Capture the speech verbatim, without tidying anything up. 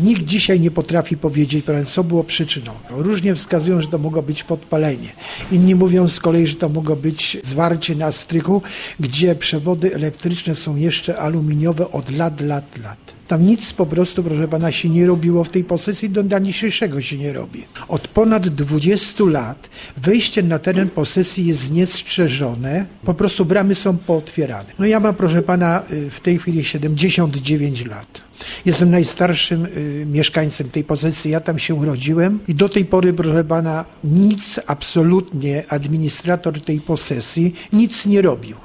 Nikt dzisiaj nie potrafi powiedzieć, co było przyczyną. Różnie wskazują, że to mogło być podpalenie. Inni mówią z kolei, że to mogło być zwarcie na strychu, gdzie przewody elektryczne są jeszcze aluminiowe od lat, lat, lat. Tam nic po prostu, proszę pana, się nie robiło w tej posesji, do dnia dzisiejszego się nie robi. Od ponad dwudziestu lat wejście na teren posesji jest niestrzeżone, po prostu bramy są pootwierane. No ja mam, proszę pana, w tej chwili siedemdziesiąt dziewięć lat. Jestem najstarszym y, mieszkańcem tej posesji, ja tam się urodziłem i do tej pory, proszę pana, nic absolutnie administrator tej posesji nic nie robił.